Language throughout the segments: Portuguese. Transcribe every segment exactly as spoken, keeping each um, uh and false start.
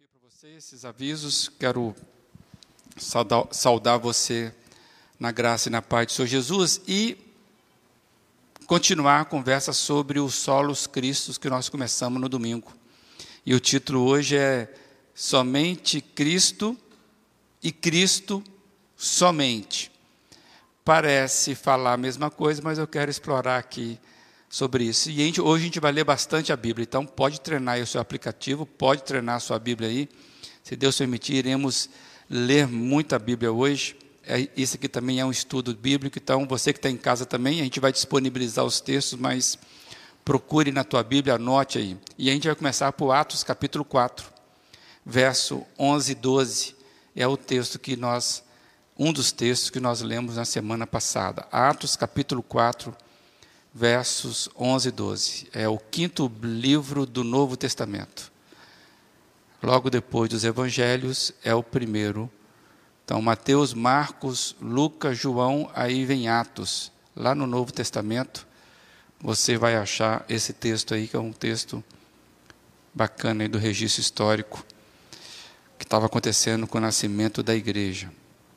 aqui para você esses avisos. Quero saudar, saudar você na graça e na paz do Senhor Jesus e continuar a conversa sobre os solos cristos que nós começamos no domingo. E o título hoje é Somente Cristo e Cristo Somente. Parece falar a mesma coisa, mas eu quero explorar aqui sobre isso. E a gente, hoje a gente vai ler bastante a Bíblia, então pode treinar aí o seu aplicativo, pode treinar a sua Bíblia aí. Se Deus permitir, iremos ler muita Bíblia hoje. É, isso aqui também é um estudo bíblico, então você que está em casa também, a gente vai disponibilizar os textos, mas procure na tua Bíblia, anote aí. E a gente vai começar por Atos capítulo quatro, verso onze e doze. É o texto que nós, um dos textos que nós lemos na semana passada. Atos capítulo quatro, versos onze e doze. É o quinto livro do Novo Testamento. Logo depois dos Evangelhos, é o primeiro. Então, Mateus, Marcos, Lucas, João, aí vem Atos. Lá no Novo Testamento, você vai achar esse texto aí, que é um texto bacana aí do registro histórico, que estava acontecendo com o nascimento da igreja.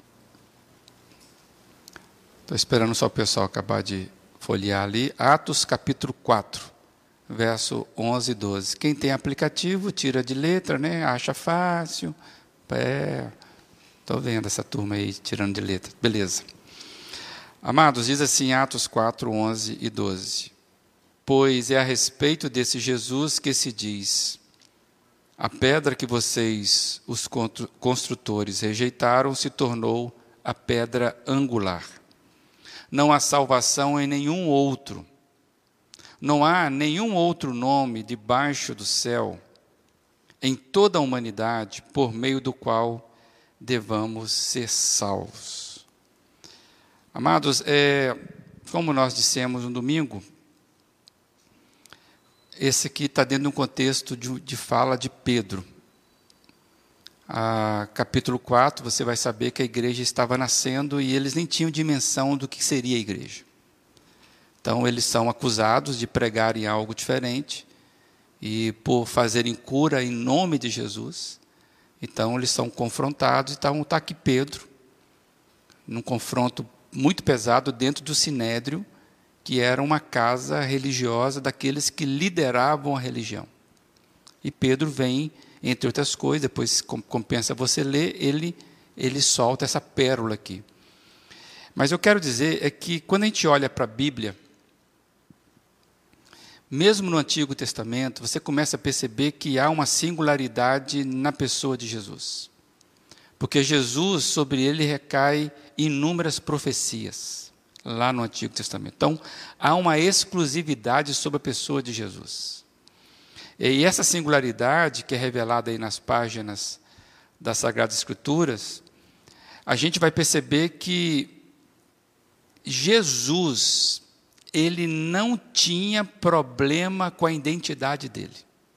Estou esperando só o pessoal acabar de folhear ali. Atos capítulo quatro, verso onze e doze. Quem tem aplicativo, tira de letra, né? Acha fácil. É, estou vendo essa turma aí tirando de letra. Beleza. Amados, diz assim Atos quatro, onze e doze. Pois é a respeito desse Jesus que se diz: a pedra que vocês, os construtores, rejeitaram, se tornou a pedra angular. Não há salvação em nenhum outro. Não há nenhum outro nome debaixo do céu, em toda a humanidade, por meio do qual devamos ser salvos. Amados, é, como nós dissemos no domingo, esse aqui está dentro de um contexto de, de fala de Pedro. A, capítulo quatro, você vai saber que a igreja estava nascendo e eles nem tinham dimensão do que seria a igreja. Então, eles são acusados de pregarem algo diferente e por fazerem cura em nome de Jesus. Então, eles são confrontados. Então, está aqui Pedro, num confronto muito pesado dentro do Sinédrio, que era uma casa religiosa daqueles que lideravam a religião. E Pedro vem, entre outras coisas, depois compensa você ler, ele, ele solta essa pérola aqui. Mas eu quero dizer é que quando a gente olha para a Bíblia, mesmo no Antigo Testamento, você começa a perceber que há uma singularidade na pessoa de Jesus. Porque Jesus, sobre ele recai inúmeras profecias, lá no Antigo Testamento. Então, há uma exclusividade sobre a pessoa de Jesus. E essa singularidade, que é revelada aí nas páginas das Sagradas Escrituras, a gente vai perceber que Jesus, ele não tinha problema com a identidade dele.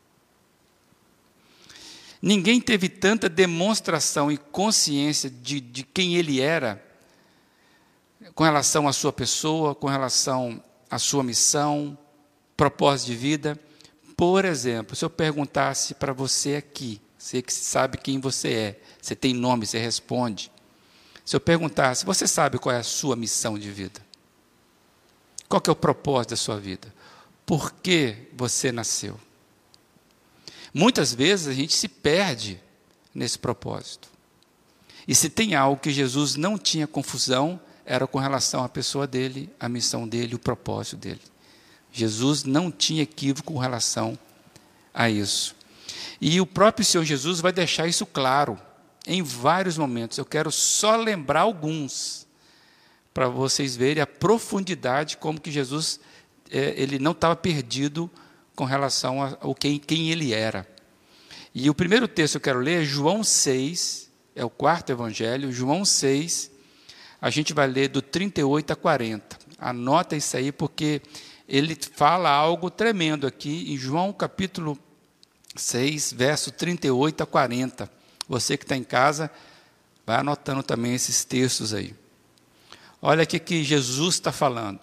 Ninguém teve tanta demonstração e consciência de, de quem ele era, com relação à sua pessoa, com relação à sua missão, propósito de vida. Por exemplo, se eu perguntasse para você aqui, você que sabe quem você é, você tem nome, você responde. Se eu perguntasse, você sabe qual é a sua missão de vida? Qual que é o propósito da sua vida? Por que você nasceu? Muitas vezes a gente se perde nesse propósito. E se tem algo que Jesus não tinha confusão, era com relação à pessoa dele, a missão dele, o propósito dele. Jesus não tinha equívoco com relação a isso. E o próprio Senhor Jesus vai deixar isso claro em vários momentos. Eu quero só lembrar alguns, para vocês verem a profundidade, como que Jesus é, ele não estava perdido com relação ao quem, quem ele era. E o primeiro texto que eu quero ler é João seis, é o quarto evangelho, João seis, a gente vai ler do trinta e oito a quarenta. Anota isso aí, porque ele fala algo tremendo aqui em João capítulo seis, verso trinta e oito a quarenta. Você que está em casa, vai anotando também esses textos aí. Olha aqui que Jesus está falando.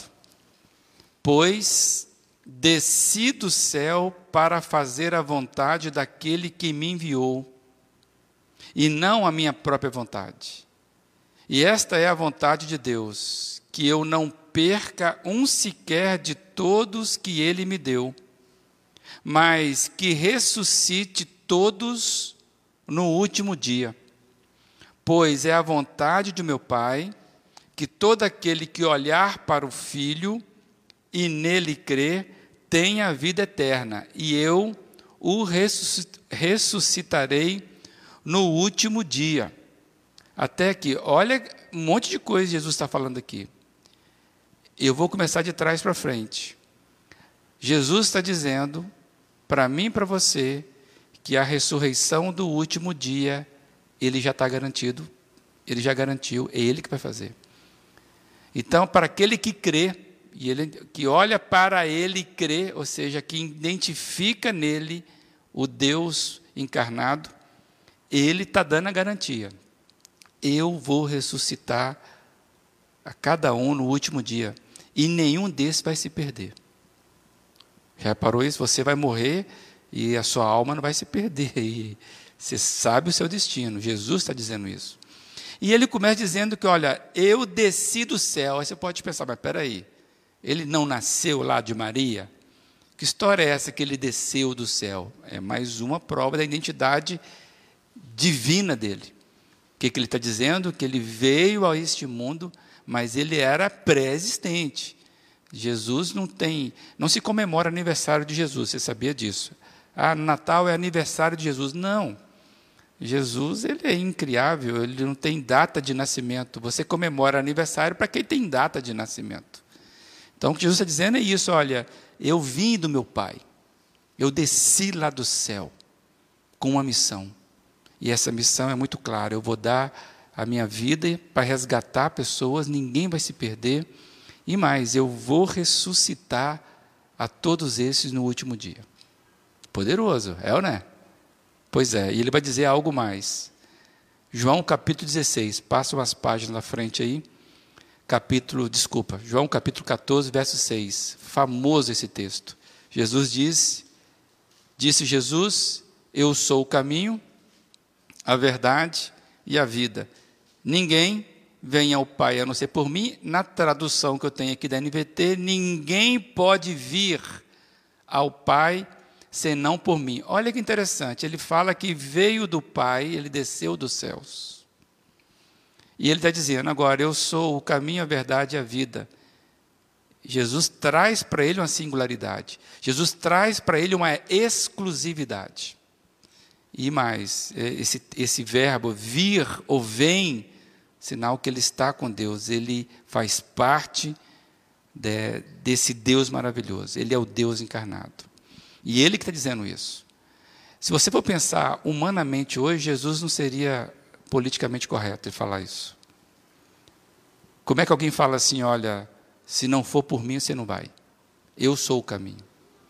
Pois desci do céu para fazer a vontade daquele que me enviou e não a minha própria vontade. E esta é a vontade de Deus, que eu não perca um sequer de todos que Ele me deu, mas que ressuscite todos no último dia. Pois é a vontade de meu Pai, que todo aquele que olhar para o Filho e nele crer, tenha a vida eterna, e eu o ressuscitarei no último dia. Até aqui, olha um monte de coisa Jesus está falando aqui. Eu vou começar de trás para frente. Jesus está dizendo, para mim e para você, que a ressurreição do último dia, Ele já está garantido, Ele já garantiu, é Ele que vai fazer. Então, para aquele que crê, e ele, que olha para Ele e crê, ou seja, que identifica nele o Deus encarnado, Ele está dando a garantia. Eu vou ressuscitar a cada um no último dia, e nenhum desses vai se perder. Já reparou isso? Você vai morrer e a sua alma não vai se perder, e você sabe o seu destino. Jesus está dizendo isso. E ele começa dizendo que, olha, eu desci do céu. Aí você pode pensar, mas espera aí, ele não nasceu lá de Maria? Que história é essa que ele desceu do céu? É mais uma prova da identidade divina dele. O que, que ele está dizendo? Que ele veio a este mundo, mas ele era pré-existente. Jesus não tem, não se comemora aniversário de Jesus, você sabia disso? Ah, Natal é aniversário de Jesus. Não. Jesus, ele é incriável, ele não tem data de nascimento. Você comemora aniversário para quem tem data de nascimento. Então, o que Jesus está dizendo é isso, olha, eu vim do meu Pai, eu desci lá do céu com uma missão. E essa missão é muito clara, eu vou dar a minha vida para resgatar pessoas, ninguém vai se perder. E mais, eu vou ressuscitar a todos esses no último dia. Poderoso, é ou não é? Pois é, e ele vai dizer algo mais. João capítulo dezesseis, passa umas páginas na frente aí. Capítulo, desculpa, João capítulo quatorze, verso seis. Famoso esse texto. Jesus disse, disse Jesus, eu sou o caminho, a verdade e a vida. Ninguém vem ao Pai a não ser por mim. Na tradução que eu tenho aqui da N V T, ninguém pode vir ao Pai senão por mim. Olha que interessante, ele fala que veio do Pai, ele desceu dos céus. E ele está dizendo, agora, eu sou o caminho, a verdade e a vida. Jesus traz para ele uma singularidade. Jesus traz para ele uma exclusividade. E mais, esse, esse verbo vir ou vem, sinal que ele está com Deus, ele faz parte de, desse Deus maravilhoso, ele é o Deus encarnado. E ele que está dizendo isso. Se você for pensar humanamente hoje, Jesus não seria politicamente correto ele falar isso. Como é que alguém fala assim, olha, se não for por mim, você não vai. Eu sou o caminho.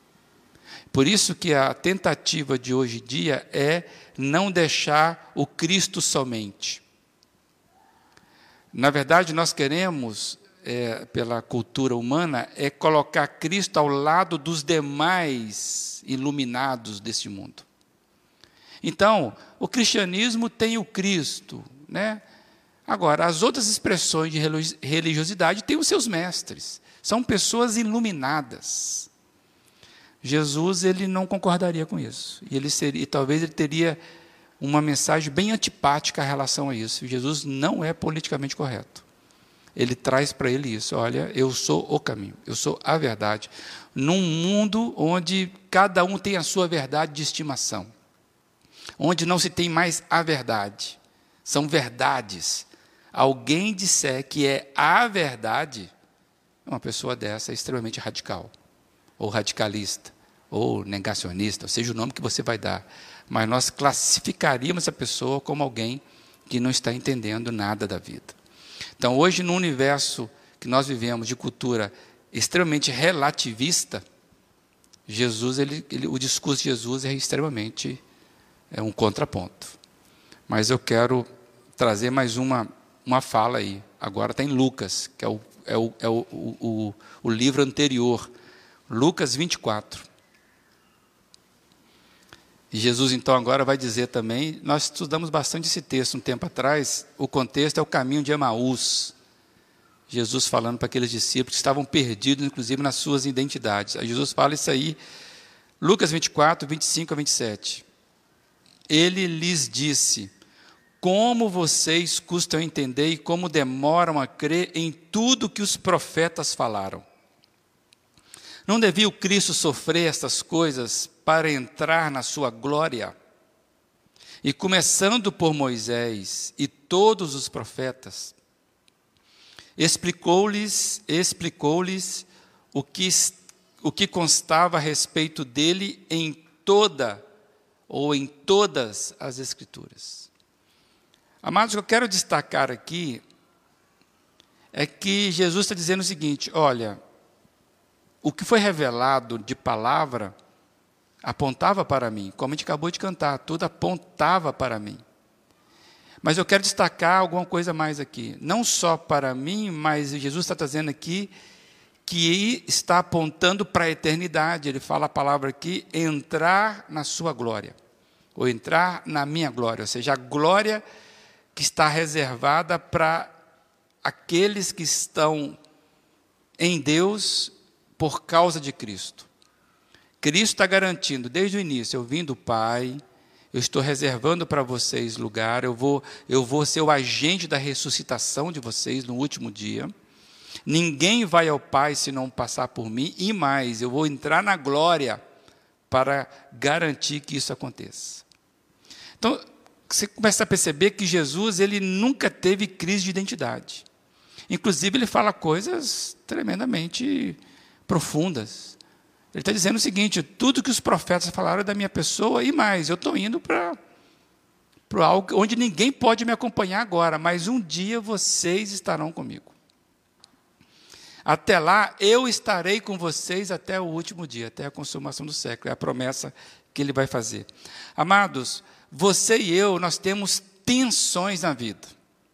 Por isso que a tentativa de hoje em dia é não deixar o Cristo somente. Na verdade, nós queremos, é, pela cultura humana, é colocar Cristo ao lado dos demais iluminados deste mundo. Então, o cristianismo tem o Cristo, né? Agora, as outras expressões de religiosidade têm os seus mestres. São pessoas iluminadas. Jesus, ele não concordaria com isso. E ele seria, talvez ele teria uma mensagem bem antipática em relação a isso. Jesus não é politicamente correto. Ele traz para ele isso. Olha, eu sou o caminho, eu sou a verdade. Num mundo onde cada um tem a sua verdade de estimação. Onde não se tem mais a verdade. São verdades. Alguém disser que é a verdade, uma pessoa dessa é extremamente radical. Ou radicalista. Ou negacionista, ou seja o nome que você vai dar. Mas nós classificaríamos essa pessoa como alguém que não está entendendo nada da vida. Então, hoje, no universo que nós vivemos de cultura extremamente relativista, Jesus, ele, ele, o discurso de Jesus é extremamente é um contraponto. Mas eu quero trazer mais uma, uma fala aí. Agora está em Lucas, que é, o, é, o, é o, o, o livro anterior. Lucas vinte e quatro. E Jesus, então, agora vai dizer também, nós estudamos bastante esse texto um tempo atrás, o contexto é o caminho de Emaús. Jesus falando para aqueles discípulos que estavam perdidos, inclusive, nas suas identidades. Aí Jesus fala isso aí, Lucas vinte e quatro, vinte e cinco a vinte e sete. Ele lhes disse: como vocês custam a entender e como demoram a crer em tudo que os profetas falaram. Não devia o Cristo sofrer estas coisas para entrar na sua glória? E começando por Moisés e todos os profetas, explicou-lhes, explicou-lhes o que, o que constava a respeito dele em toda ou em todas as Escrituras. Amados, o que eu quero destacar aqui é que Jesus está dizendo o seguinte: olha, o que foi revelado de palavra apontava para mim, como a gente acabou de cantar, tudo apontava para mim. Mas eu quero destacar alguma coisa mais aqui, não só para mim, mas Jesus está trazendo aqui que está apontando para a eternidade. Ele fala a palavra aqui, entrar na sua glória, ou entrar na minha glória, ou seja, a glória que está reservada para aqueles que estão em Deus por causa de Cristo. Cristo está garantindo, desde o início, eu vim do Pai, eu estou reservando para vocês lugar, eu vou, eu vou ser o agente da ressuscitação de vocês no último dia. Ninguém vai ao Pai se não passar por mim, e mais, eu vou entrar na glória para garantir que isso aconteça. Então, você começa a perceber que Jesus, ele nunca teve crise de identidade. Inclusive, ele fala coisas tremendamente profundas. Ele está dizendo o seguinte: tudo que os profetas falaram é da minha pessoa, e mais, eu estou indo para para algo onde ninguém pode me acompanhar agora, mas um dia vocês estarão comigo. Até lá, eu estarei com vocês até o último dia, até a consumação do século. É a promessa que ele vai fazer. Amados, você e eu, nós temos tensões na vida.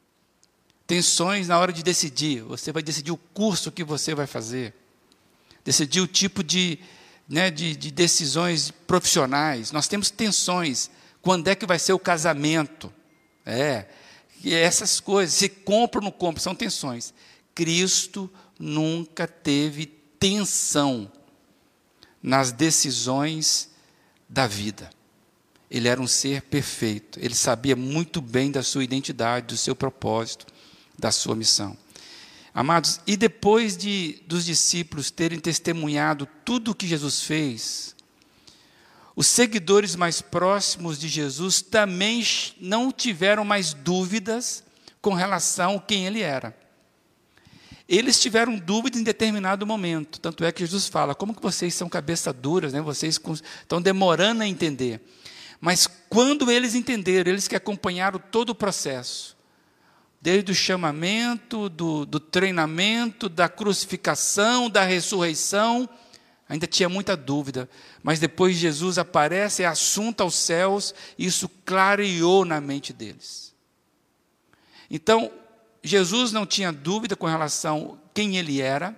Tensões na hora de decidir. Você vai decidir o curso que você vai fazer. Decidir o tipo de, né, de, de decisões profissionais. Nós temos tensões. Quando é que vai ser o casamento? É, e essas coisas, se compra ou não compra, são tensões. Cristo nunca teve tensão nas decisões da vida. Ele era um ser perfeito. Ele sabia muito bem da sua identidade, do seu propósito, da sua missão. Amados, e depois de, dos discípulos terem testemunhado tudo o que Jesus fez, os seguidores mais próximos de Jesus também não tiveram mais dúvidas com relação a quem ele era. Eles tiveram dúvida em determinado momento, tanto é que Jesus fala: como que vocês são cabeça duras, né? Vocês estão demorando a entender. Mas quando eles entenderam, eles que acompanharam todo o processo, desde o chamamento, do, do treinamento, da crucificação, da ressurreição, ainda tinha muita dúvida, mas depois Jesus aparece, é assunto aos céus, e isso clareou na mente deles. Então, Jesus não tinha dúvida com relação a quem ele era,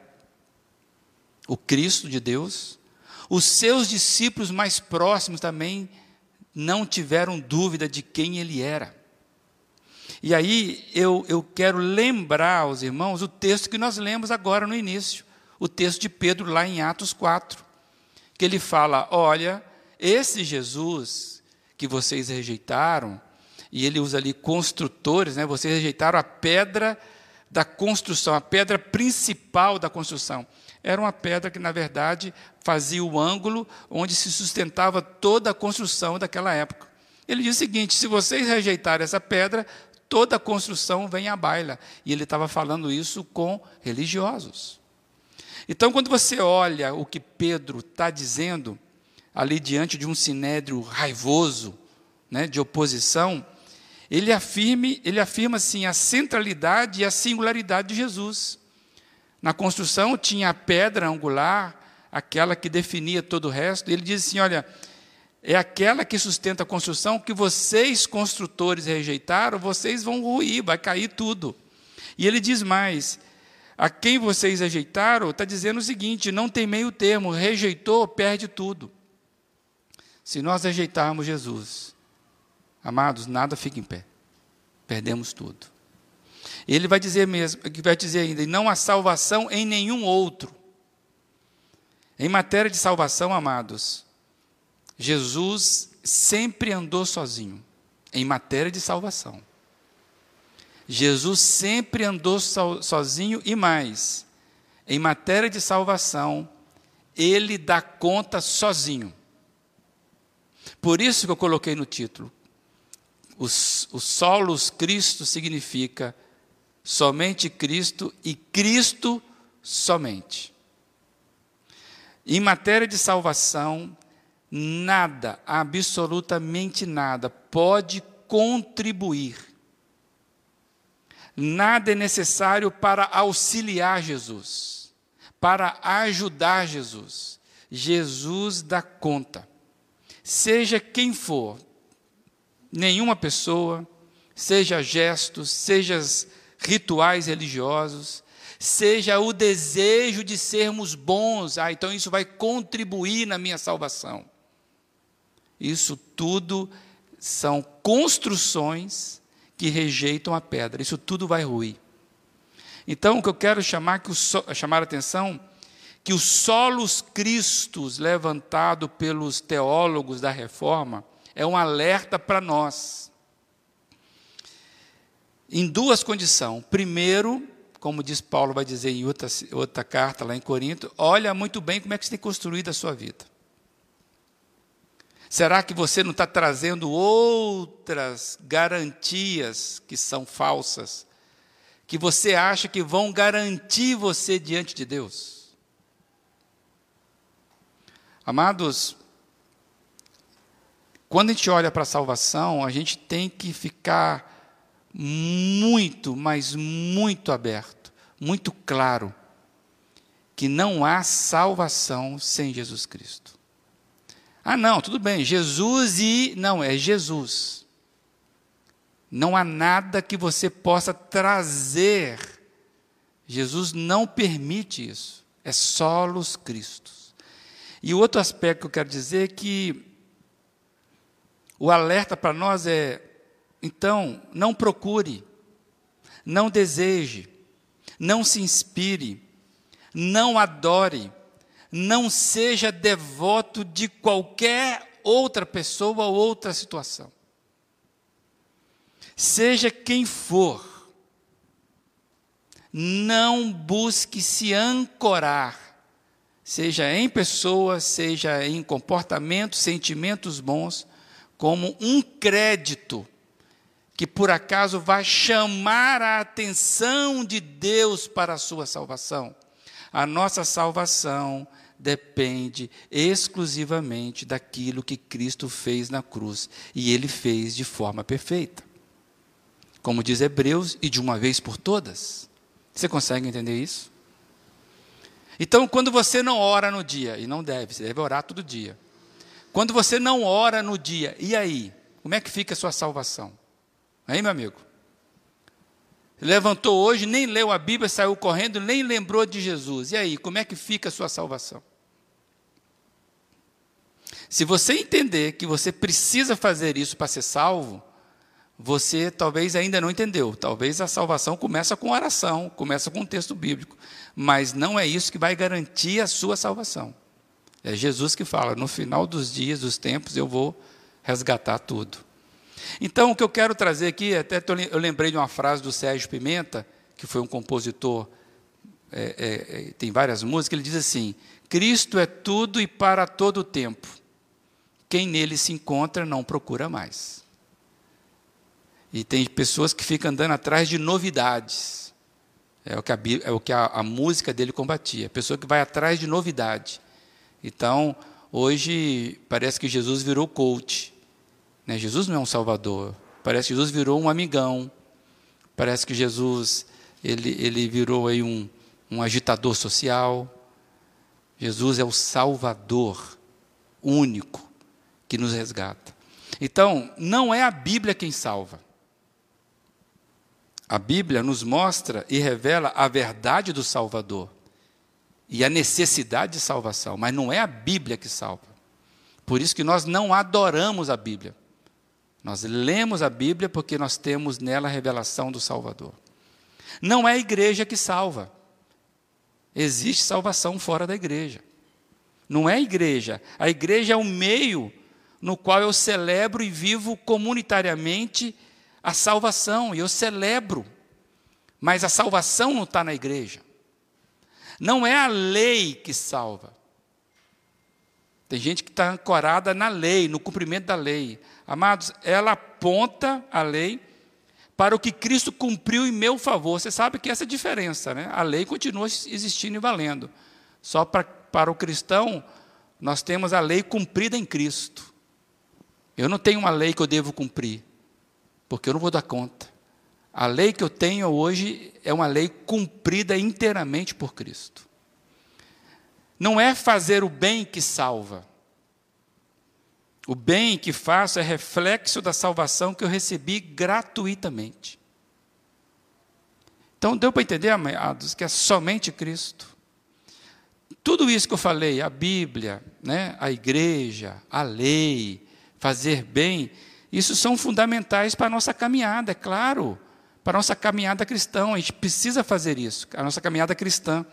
o Cristo de Deus. Os seus discípulos mais próximos também não tiveram dúvida de quem ele era. E aí eu, eu quero lembrar aos irmãos o texto que nós lemos agora no início, o texto de Pedro lá em Atos quatro, que ele fala: olha, esse Jesus que vocês rejeitaram, e ele usa ali construtores, né? Vocês rejeitaram a pedra da construção, a pedra principal da construção. Era uma pedra que, na verdade, fazia o ângulo onde se sustentava toda a construção daquela época. Ele diz o seguinte: se vocês rejeitarem essa pedra, toda a construção vem à baila. E ele estava falando isso com religiosos. Então, quando você olha o que Pedro está dizendo, ali diante de um sinédrio raivoso, né, de oposição, ele afirma, ele afirma assim, a centralidade e a singularidade de Jesus. Na construção tinha a pedra angular, aquela que definia todo o resto, e ele diz assim: olha, é aquela que sustenta a construção que vocês, construtores, rejeitaram, vocês vão ruir, vai cair tudo. E ele diz mais: a quem vocês rejeitaram, está dizendo o seguinte: não tem meio termo, rejeitou, perde tudo. Se nós rejeitarmos Jesus, amados, nada fica em pé. Perdemos tudo. Ele vai dizer mesmo, vai dizer ainda, e não há salvação em nenhum outro. Em matéria de salvação, amados, Jesus sempre andou sozinho, em matéria de salvação. Jesus sempre andou so, sozinho e mais, em matéria de salvação, ele dá conta sozinho. Por isso que eu coloquei no título, o, o solos Cristo significa somente Cristo e Cristo somente. Em matéria de salvação, nada, absolutamente nada, pode contribuir. Nada é necessário para auxiliar Jesus, para ajudar Jesus. Jesus dá conta. Seja quem for, nenhuma pessoa, seja gestos, seja rituais religiosos, seja o desejo de sermos bons, ah, então isso vai contribuir na minha salvação. Isso tudo são construções que rejeitam a pedra, isso tudo vai ruir. Então, o que eu quero chamar, que o, chamar a atenção, que o solos Christus levantado pelos teólogos da Reforma é um alerta para nós. Em duas condições. Primeiro, como diz Paulo, vai dizer em outra, outra carta lá em Corinto, olha muito bem como é que você tem construído a sua vida. Será que você não está trazendo outras garantias que são falsas, que você acha que vão garantir você diante de Deus? Amados, quando a gente olha para a salvação, a gente tem que ficar muito, mas muito aberto, muito claro, que não há salvação sem Jesus Cristo. Ah, não, tudo bem, Jesus e... Não, é Jesus. Não há nada que você possa trazer. Jesus não permite isso. É solos Cristo. E o outro aspecto que eu quero dizer é que o alerta para nós é, então, não procure, não deseje, não se inspire, não adore, não seja devoto de qualquer outra pessoa ou outra situação. Seja quem for, não busque se ancorar, seja em pessoas, seja em comportamentos, sentimentos bons, como um crédito que por acaso vai chamar a atenção de Deus para a sua salvação. A nossa salvação depende exclusivamente daquilo que Cristo fez na cruz, e Ele fez de forma perfeita. Como diz Hebreus, e de uma vez por todas. Você consegue entender isso? Então, quando você não ora no dia, e não deve, você deve orar todo dia. Quando você não ora no dia, e aí? Como é que fica a sua salvação? Aí, meu amigo? Levantou hoje, nem leu a Bíblia, saiu correndo, nem lembrou de Jesus. E aí, como é que fica a sua salvação? Se você entender que você precisa fazer isso para ser salvo, você talvez ainda não entendeu. Talvez a salvação começa com oração, começa com um texto bíblico. Mas não é isso que vai garantir a sua salvação. É Jesus que fala, no final dos dias, dos tempos, eu vou resgatar tudo. Então, o que eu quero trazer aqui, até eu lembrei de uma frase do Sérgio Pimenta, que foi um compositor, é, é, tem várias músicas, ele diz assim, Cristo é tudo e para todo o tempo. Quem nele se encontra não procura mais. E tem pessoas que ficam andando atrás de novidades. É o que a, é o que a, a música dele combatia. A pessoa que vai atrás de novidade. Então, hoje, parece que Jesus virou coach. Né? Jesus não é um salvador. Parece que Jesus virou um amigão. Parece que Jesus ele, ele virou aí um, um agitador social. Jesus é o Salvador único que nos resgata. Então, não é a Bíblia quem salva. A Bíblia nos mostra e revela a verdade do Salvador e a necessidade de salvação, mas não é a Bíblia que salva. Por isso que nós não adoramos a Bíblia. Nós lemos a Bíblia porque nós temos nela a revelação do Salvador. Não é a igreja que salva. Existe salvação fora da igreja. Não é a igreja. A igreja é o meio no qual eu celebro e vivo comunitariamente a salvação. E eu celebro. Mas a salvação não está na igreja. Não é a lei que salva. Tem gente que está ancorada na lei, no cumprimento da lei. Amados, ela aponta a lei para o que Cristo cumpriu em meu favor. Você sabe que essa é a diferença, né? A lei continua existindo e valendo. Só para, para o cristão, nós temos a lei cumprida em Cristo. Eu não tenho uma lei que eu devo cumprir, porque eu não vou dar conta. A lei que eu tenho hoje é uma lei cumprida inteiramente por Cristo. Não é fazer o bem que salva. O bem que faço é reflexo da salvação que eu recebi gratuitamente. Então, deu para entender, amados, que é somente Cristo. Tudo isso que eu falei, a Bíblia, né, a igreja, a lei, fazer bem, isso são fundamentais para a nossa caminhada, é claro, para a nossa caminhada cristã. A gente precisa fazer isso, a nossa caminhada cristã.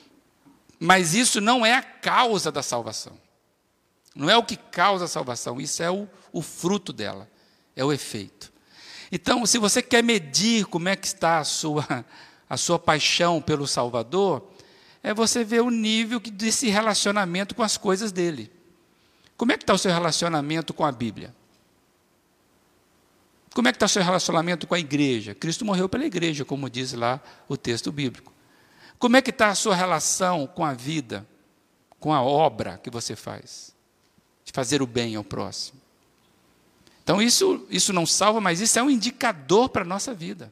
Mas isso não é a causa da salvação. Não é o que causa a salvação, isso é o, o fruto dela, é o efeito. Então, se você quer medir como é que está a sua, a sua paixão pelo Salvador, é você ver o nível desse relacionamento com as coisas dele. Como é que está o seu relacionamento com a Bíblia? Como é que está o seu relacionamento com a igreja? Cristo morreu pela igreja, como diz lá o texto bíblico. Como é que está a sua relação com a vida, com a obra que você faz? De fazer o bem ao próximo. Então, isso, isso não salva, mas isso é um indicador para a nossa vida.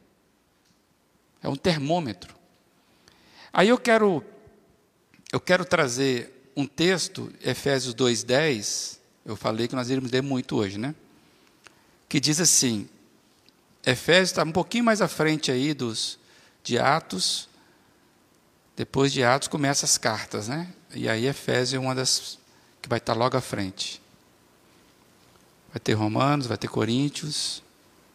É um termômetro. Aí eu quero, eu quero trazer um texto, Efésios dois, dez, eu falei que nós iríamos ler muito hoje, né? Que diz assim, Efésios está um pouquinho mais à frente aí dos, de Atos, depois de Atos começa as cartas, né? E aí Efésios é uma das que vai estar logo à frente. Vai ter Romanos, vai ter Coríntios,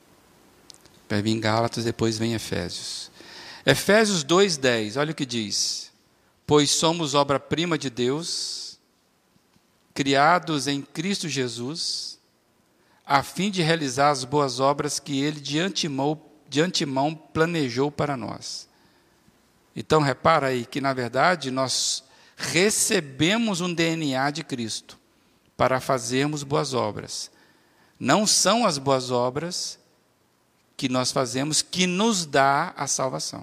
vai vir Gálatas, depois vem Efésios. Efésios dois, dez, olha o que diz. Pois somos obra-prima de Deus, criados em Cristo Jesus, a fim de realizar as boas obras que Ele de antemão, de antemão planejou para nós. Então, repara aí que, na verdade, nós recebemos um D N A de Cristo para fazermos boas obras. Não são as boas obras que nós fazemos que nos dá a salvação.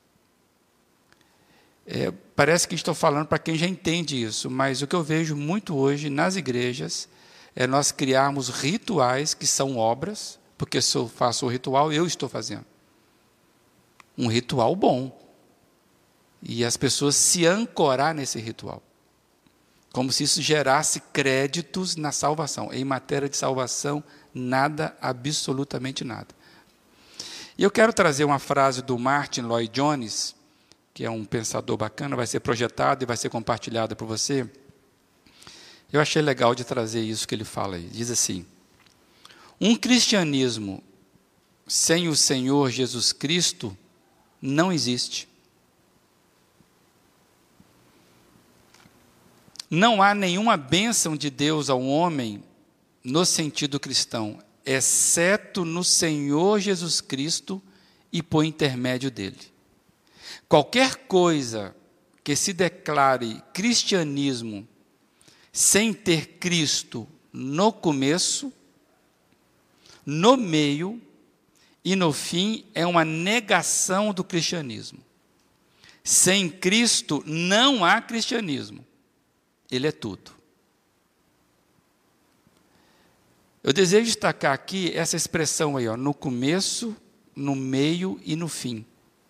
É, parece que estou falando para quem já entende isso, mas o que eu vejo muito hoje nas igrejas é nós criarmos rituais que são obras, porque se eu faço o ritual, eu estou fazendo. Um ritual bom. E as pessoas se ancorar nesse ritual. Como se isso gerasse créditos na salvação. Em matéria de salvação, nada, absolutamente nada. E eu quero trazer uma frase do Martin Lloyd Jones, que é um pensador bacana, vai ser projetado e vai ser compartilhado por você. Eu achei legal de trazer isso que ele fala aí. Diz assim, um cristianismo sem o Senhor Jesus Cristo não existe. Não há nenhuma bênção de Deus ao homem no sentido cristão, exceto no Senhor Jesus Cristo e por intermédio dele. Qualquer coisa que se declare cristianismo sem ter Cristo no começo, no meio e no fim é uma negação do cristianismo. Sem Cristo não há cristianismo. Ele é tudo. Eu desejo destacar aqui essa expressão aí, ó, no começo, no meio e no fim.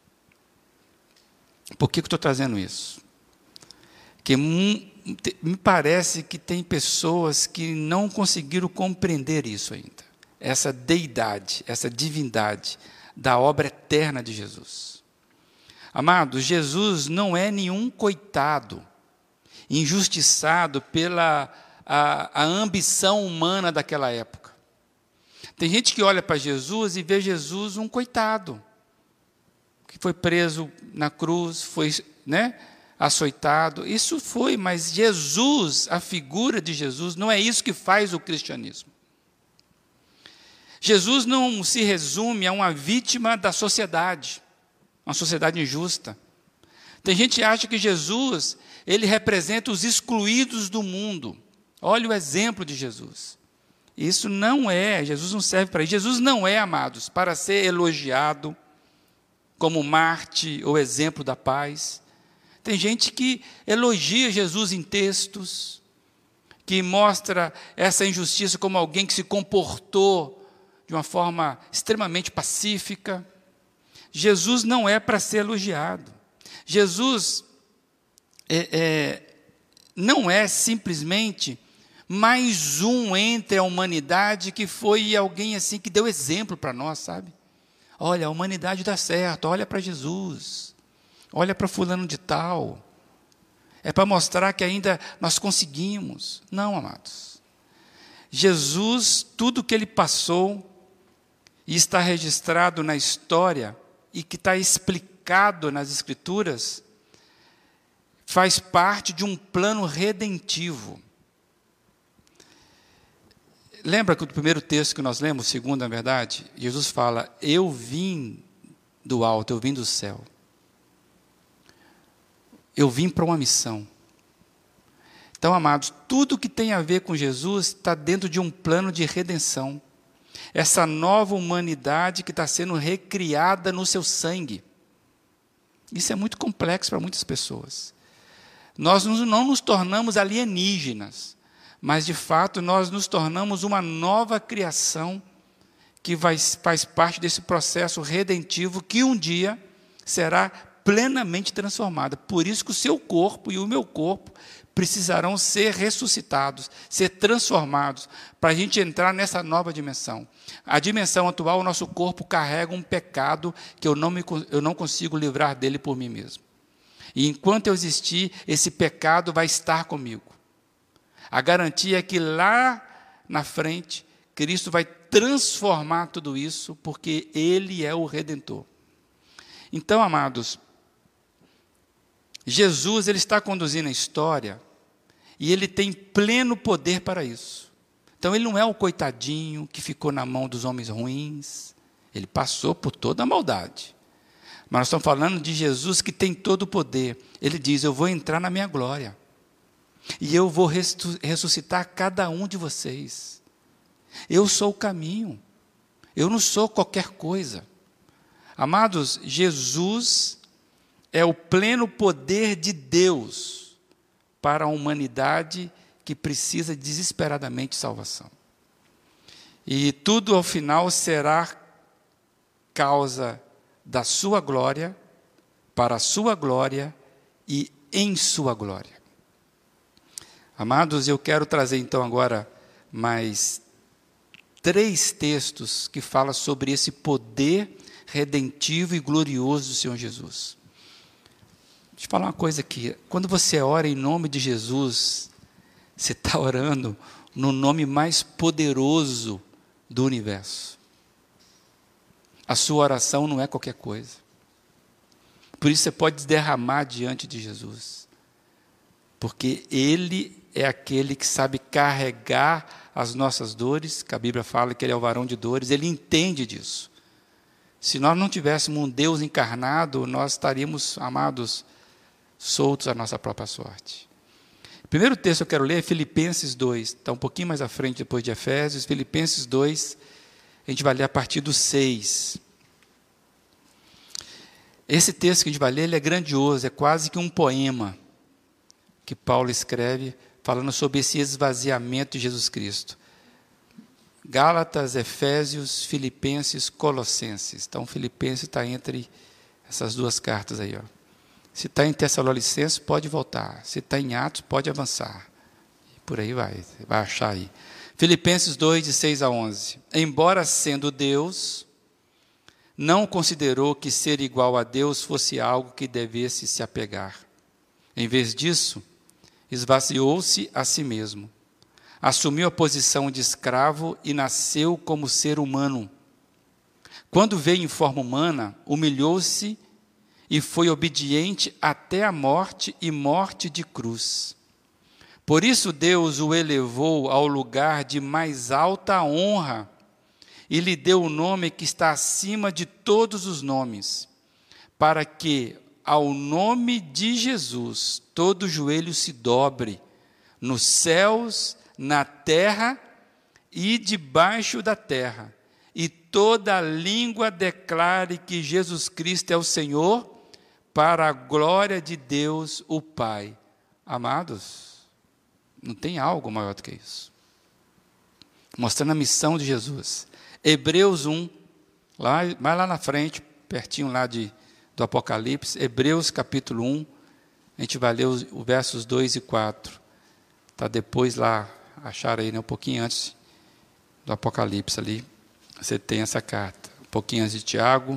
Por que eu estou trazendo isso? Porque me parece que tem pessoas que não conseguiram compreender isso ainda. Essa deidade, essa divindade da obra eterna de Jesus. Amados, Jesus não é nenhum coitado, injustiçado pela a, a ambição humana daquela época. Tem gente que olha para Jesus e vê Jesus um coitado, que foi preso na cruz, foi, né, açoitado. Isso foi, mas Jesus, a figura de Jesus, não é isso que faz o cristianismo. Jesus não se resume a uma vítima da sociedade, uma sociedade injusta. Tem gente que acha que Jesus, ele representa os excluídos do mundo. Olha o exemplo de Jesus. Isso não é, Jesus não serve para isso. Jesus não é, amados, para ser elogiado como Marte ou exemplo da paz. Tem gente que elogia Jesus em textos, que mostra essa injustiça como alguém que se comportou de uma forma extremamente pacífica. Jesus não é para ser elogiado. Jesus é, é, não é simplesmente mais um entre a humanidade que foi alguém assim que deu exemplo para nós, sabe? Olha, a humanidade dá certo, olha para Jesus, olha para fulano de tal. É para mostrar que ainda nós conseguimos. Não, amados. Jesus, tudo que ele passou e está registrado na história e que está explicado nas Escrituras, faz parte de um plano redentivo. Lembra que o primeiro texto que nós lemos, o segundo, na verdade, Jesus fala, eu vim do alto, eu vim do céu. Eu vim para uma missão. Então, amados, tudo que tem a ver com Jesus está dentro de um plano de redenção. Essa nova humanidade que está sendo recriada no seu sangue. Isso é muito complexo para muitas pessoas. Nós não nos tornamos alienígenas, mas, de fato, nós nos tornamos uma nova criação que vai, faz parte desse processo redentivo que um dia será plenamente transformada. Por isso que o seu corpo e o meu corpo precisarão ser ressuscitados, ser transformados, para a gente entrar nessa nova dimensão. A dimensão atual, o nosso corpo carrega um pecado que eu não, me, eu não consigo livrar dele por mim mesmo. E enquanto eu existir, esse pecado vai estar comigo. A garantia é que lá na frente, Cristo vai transformar tudo isso, porque Ele é o Redentor. Então, amados, Jesus, ele está conduzindo a história e ele tem pleno poder para isso. Então, ele não é o coitadinho que ficou na mão dos homens ruins, ele passou por toda a maldade. Mas nós estamos falando de Jesus que tem todo o poder. Ele diz, eu vou entrar na minha glória e eu vou ressuscitar cada um de vocês. Eu sou o caminho, eu não sou qualquer coisa. Amados, Jesus é o pleno poder de Deus para a humanidade que precisa desesperadamente de salvação. E tudo ao final será causa da sua glória, para a sua glória e em sua glória. Amados, eu quero trazer então agora mais três textos que falam sobre esse poder redentivo e glorioso do Senhor Jesus. Deixa eu falar uma coisa aqui. Quando você ora em nome de Jesus, você está orando no nome mais poderoso do universo. A sua oração não é qualquer coisa. Por isso você pode derramar diante de Jesus. Porque Ele é aquele que sabe carregar as nossas dores, que a Bíblia fala que Ele é o varão de dores, Ele entende disso. Se nós não tivéssemos um Deus encarnado, nós estaríamos, amados, soltos à nossa própria sorte. O primeiro texto que eu quero ler é Filipenses dois, está um pouquinho mais à frente depois de Efésios. Filipenses dois, a gente vai ler a partir do seis. Esse texto que a gente vai ler, ele é grandioso, é quase que um poema que Paulo escreve, falando sobre esse esvaziamento de Jesus Cristo. Gálatas, Efésios, Filipenses, Colossenses. Então, Filipenses está entre essas duas cartas aí, ó. Se está em Tessalonicenses, pode voltar. Se está em Atos, pode avançar. E por aí vai, você vai achar aí. Filipenses dois, de seis a onze. Embora sendo Deus, não considerou que ser igual a Deus fosse algo que devesse se apegar. Em vez disso, esvaziou-se a si mesmo, assumiu a posição de escravo e nasceu como ser humano. Quando veio em forma humana, humilhou-se e foi obediente até a morte e morte de cruz. Por isso Deus o elevou ao lugar de mais alta honra e lhe deu o nome que está acima de todos os nomes, para que ao nome de Jesus todo joelho se dobre, nos céus, na terra e debaixo da terra, e toda língua declare que Jesus Cristo é o Senhor, para a glória de Deus o Pai. Amados, não tem algo maior do que isso. Mostrando a missão de Jesus. Hebreus um, lá, mais lá na frente, pertinho lá de, do Apocalipse, Hebreus capítulo um, a gente vai ler os, os versos dois e quatro. Está depois lá, acharam aí, né, um pouquinho antes do Apocalipse ali, você tem essa carta. Um pouquinho antes de Tiago.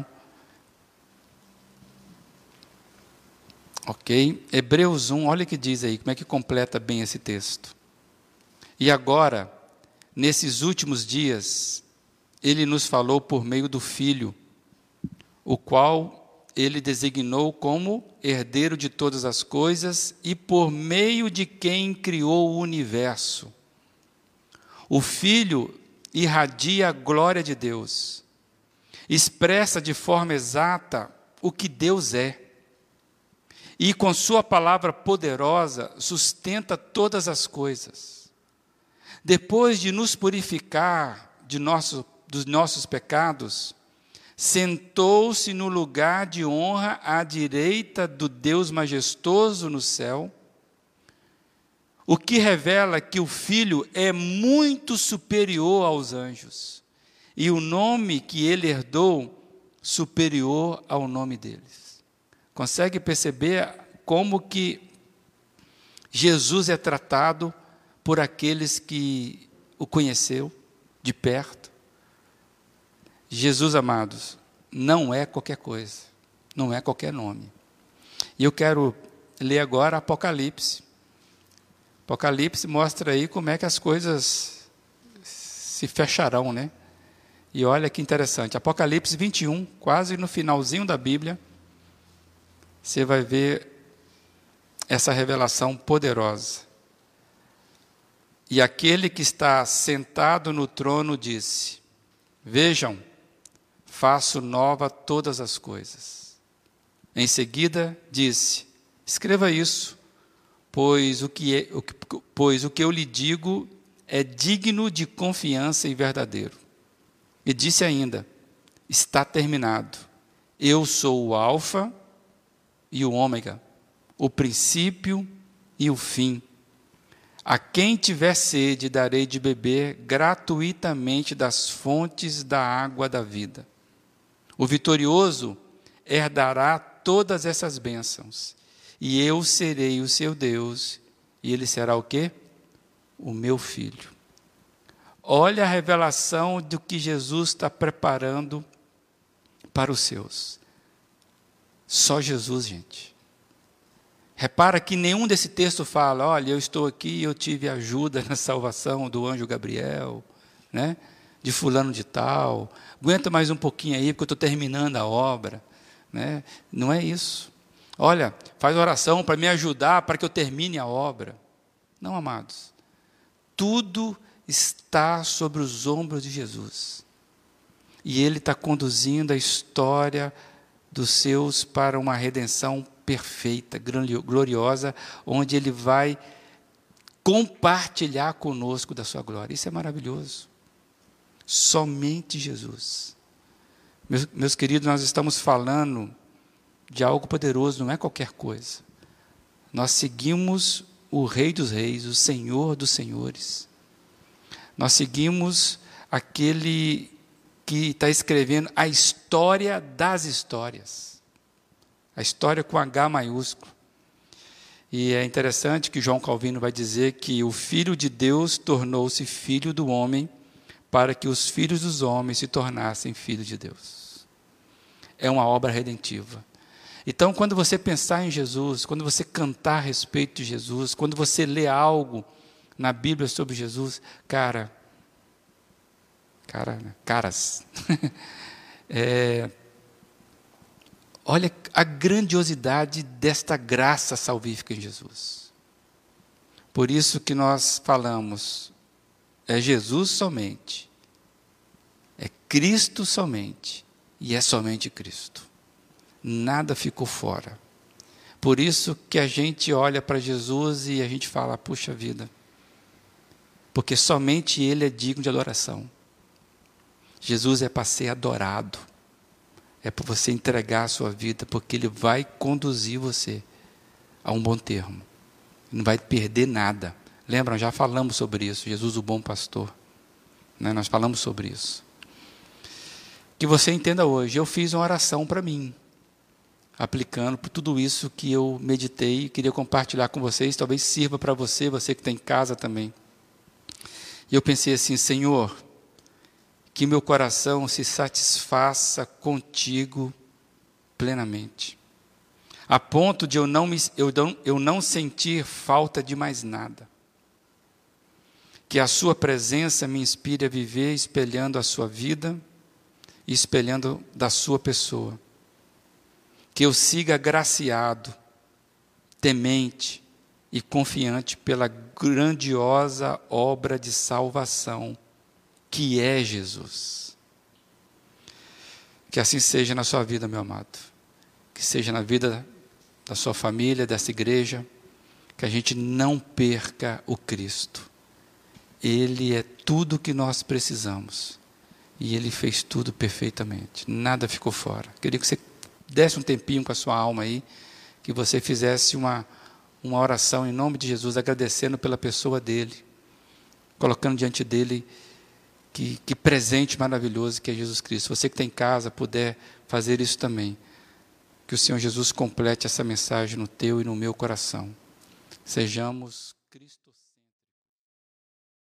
Ok? Hebreus um, olha o que diz aí, como é que completa bem esse texto. E agora, nesses últimos dias, ele nos falou por meio do Filho, o qual ele designou como herdeiro de todas as coisas e por meio de quem criou o universo. O Filho irradia a glória de Deus, expressa de forma exata o que Deus é, e com sua palavra poderosa sustenta todas as coisas. Depois de nos purificar de nosso, dos nossos pecados, sentou-se no lugar de honra à direita do Deus majestoso no céu, o que revela que o Filho é muito superior aos anjos, e o nome que ele herdou superior ao nome deles. Consegue perceber como que Jesus é tratado por aqueles que o conheceu de perto? Jesus, amados, não é qualquer coisa, não é qualquer nome. E eu quero ler agora Apocalipse. Apocalipse mostra aí como é que as coisas se fecharão, né? E olha que interessante, Apocalipse vinte e um, quase no finalzinho da Bíblia, você vai ver essa revelação poderosa. E aquele que está sentado no trono disse: vejam, faço nova todas as coisas. Em seguida disse: escreva isso, pois o que, é, o que, pois o que eu lhe digo é digno de confiança e verdadeiro. E disse ainda: está terminado. Eu sou o Alfa e o Ômega, o princípio e o fim. A quem tiver sede, darei de beber gratuitamente das fontes da água da vida. O vitorioso herdará todas essas bênçãos, e eu serei o seu Deus, e ele será o quê? O meu filho. Olha a revelação do que Jesus está preparando para os seus. Só Jesus, gente. Repara que nenhum desse texto fala: olha, eu estou aqui e eu tive ajuda na salvação do anjo Gabriel, né? De fulano de tal, aguenta mais um pouquinho aí, porque eu estou terminando a obra, né? Não é isso. Olha, faz oração para me ajudar, para que eu termine a obra. Não, amados. Tudo está sobre os ombros de Jesus. E Ele está conduzindo a história dos seus para uma redenção perfeita, gloriosa, onde Ele vai compartilhar conosco da sua glória. Isso é maravilhoso. Somente Jesus. Meus, meus queridos, nós estamos falando de algo poderoso, não é qualquer coisa. Nós seguimos o Rei dos Reis, o Senhor dos Senhores. Nós seguimos aquele que está escrevendo a história das histórias. A história com H maiúsculo. E é interessante que João Calvino vai dizer que o Filho de Deus tornou-se filho do homem para que os filhos dos homens se tornassem filhos de Deus. É uma obra redentiva. Então, quando você pensar em Jesus, quando você cantar a respeito de Jesus, quando você lê algo na Bíblia sobre Jesus, cara, cara, caras, é, olha a grandiosidade desta graça salvífica em Jesus. Por isso que nós falamos, é Jesus somente, é Cristo somente, e é somente Cristo. Nada ficou fora. Por isso que a gente olha para Jesus e a gente fala, puxa vida, porque somente Ele é digno de adoração. Jesus é para ser adorado, é para você entregar a sua vida, porque Ele vai conduzir você a um bom termo. Não vai perder nada. Lembram, já falamos sobre isso, Jesus o bom pastor. Né? Nós falamos sobre isso. Que você entenda hoje, eu fiz uma oração para mim, aplicando por tudo isso que eu meditei e queria compartilhar com vocês, talvez sirva para você, você que está em casa também. E eu pensei assim, Senhor, que meu coração se satisfaça contigo plenamente, a ponto de eu não, me, eu não, eu não sentir falta de mais nada. Que a sua presença me inspire a viver espelhando a sua vida e espelhando da sua pessoa. Que eu siga agraciado, temente e confiante pela grandiosa obra de salvação que é Jesus. Que assim seja na sua vida, meu amado. Que seja na vida da sua família, dessa igreja. Que a gente não perca o Cristo. Ele é tudo o que nós precisamos. E Ele fez tudo perfeitamente. Nada ficou fora. Queria que você desse um tempinho com a sua alma aí, que você fizesse uma, uma oração em nome de Jesus, agradecendo pela pessoa dEle, colocando diante dEle que, que presente maravilhoso que é Jesus Cristo. Você que está em casa, puder fazer isso também. Que o Senhor Jesus complete essa mensagem no teu e no meu coração. Sejamos Cristo.